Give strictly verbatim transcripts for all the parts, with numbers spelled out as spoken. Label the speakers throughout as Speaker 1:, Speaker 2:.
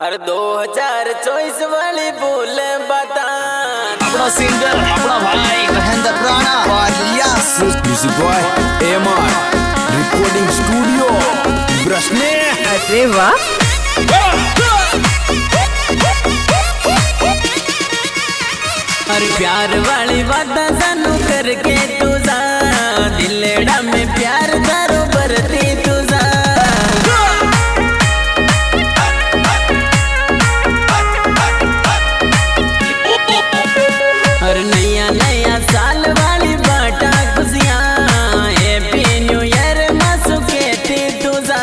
Speaker 1: अरे दो हजार चौबीस वाली बोल बता
Speaker 2: अपना सिंगर अपना भाई
Speaker 3: Mahendra Rana
Speaker 4: music by MR recording studio ब्रशने।
Speaker 5: अरे वाह।
Speaker 1: अरे प्यार वाली बात सानू करके तुझा दिलड़ा में प्यार दारो भरती तुझा। अरे नया नया साल वाली बाटा खुशियाँ हैप्पी न्यू ईयर मासू कहती तुझा।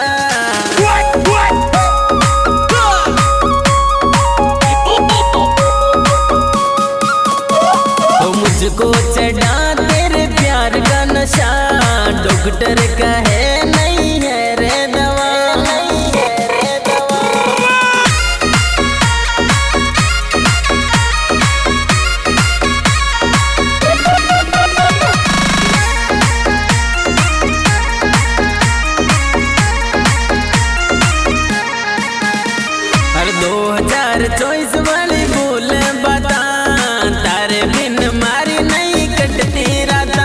Speaker 1: तो मुझको चढ़ा तेरे प्यार का नशा डॉक्टर का है नहीं है रे दवा नहीं है रे दवा। अरे दो हजार चौबीस वाली बोल बता तारे बिन मारी नहीं कटती राता।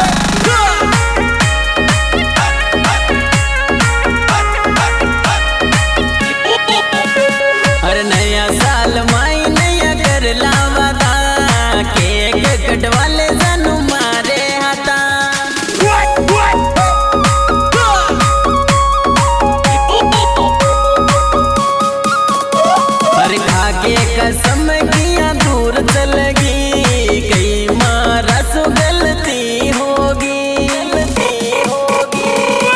Speaker 1: अरे नया साल माई नया कर लावादा केक कटवाले जानू मारे हाथा। अरे खाके कसम किया दूर चलगी कई मारा सो गलती होगी गलती होगी।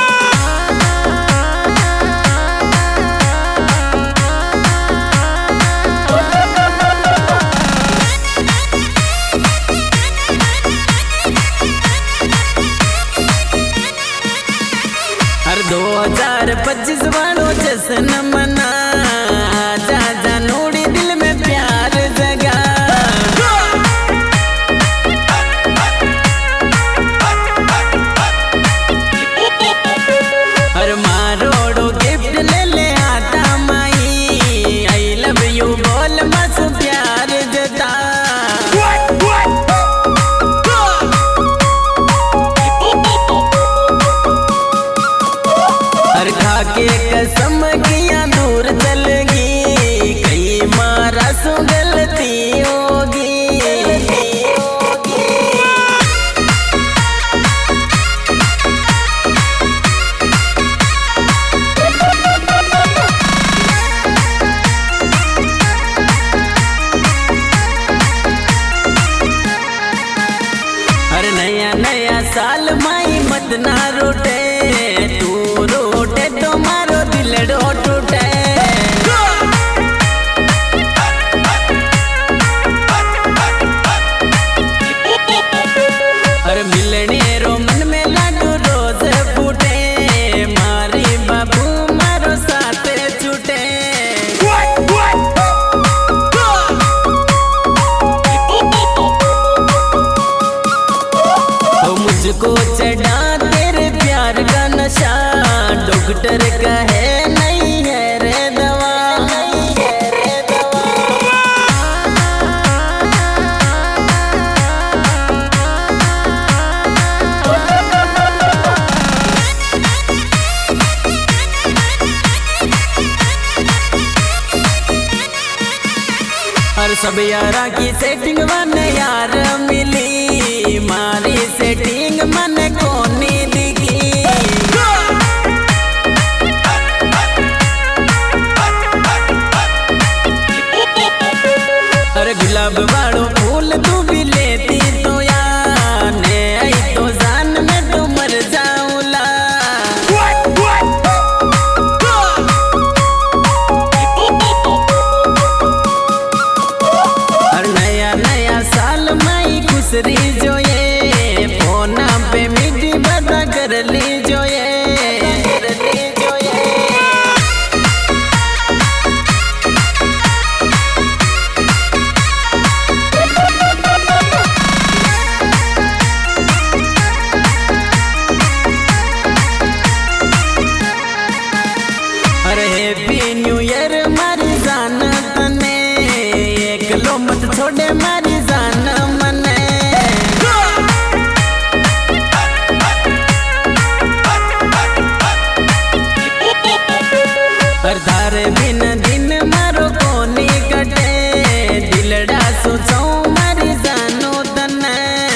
Speaker 1: अरे दो हजार पच्चीस वालों जश्न मना जा जा नूड़ी दिल में प्यार जगा। अरे मारोड़ो गिफ्ट ले ले आता माई आई लव यू बोल मस प्यार जता। हर खाके कसम किया दूर चलगी कई मारा सो गलती होगी। अरे नया नया साल माई मत ना रोटे तू रोटे तो मारो दिलड़ो टूटे। अरे मिलने रो मन में लाडू रोज फूटे मारी बाबू मारो साथ छूटे। तो मुझको चढ़ा तेरे प्यार का नशा डॉक्टर का है नहीं है रे दवा नहीं है रे दवा। और सब यारा की सेटिंग मन यार मिली मारी सेटिंग मन कोनी दिखी। अरे गुलाब वालो फूल तू भी लेती तो यार ने आई तो जान में तो मर जाऊला। और नया नया साल माई खुशरी जो ये फोना पे मीठी बता कर ली जो ये कर ली जो ये। छोड़े मारी जान मने। धारे बिन दिन मारो कोनी कटे दिलड़ा सोचो मारी जानो तने।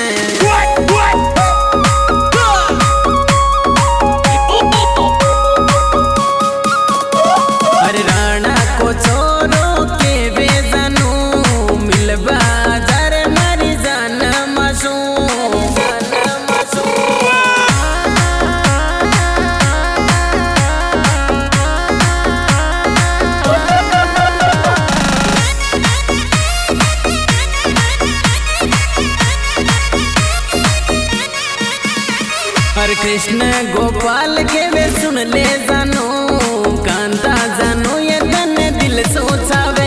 Speaker 1: अरे राणा को छोरो के वे जानू मिलबा जारे मारी जान मासू। हरे कृष्ण गोपाल के वे सुन ले जानो कांता जानो ये तन दिल सोचावे।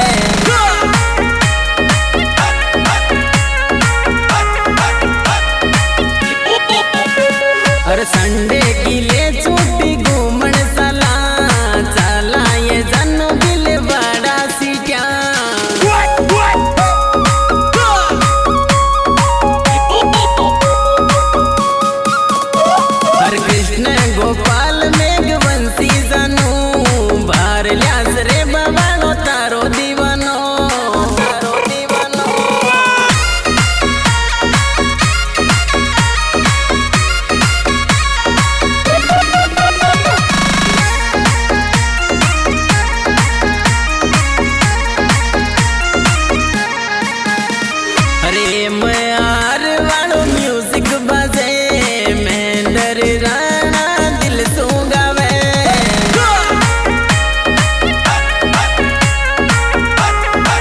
Speaker 1: हर संडे की ले छुट्टी घूमन साला चला ये जानो दिल बड़ा सी क्या। कृष्ण गोपाल मेघवंशी जानू बार ल्यास रे बाबानो तारो दीवानो तारो दीवानो। अरे मयार वालो म्यूजिक बजे मेंदर राणा दिल सो गावे।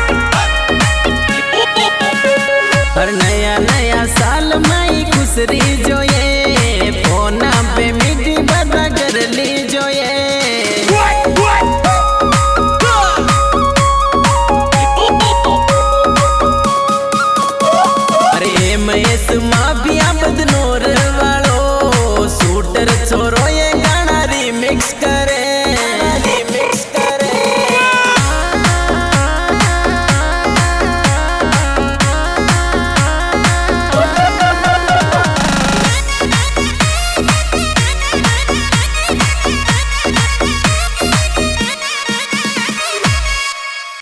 Speaker 1: हर नया नया साल माई खुशरी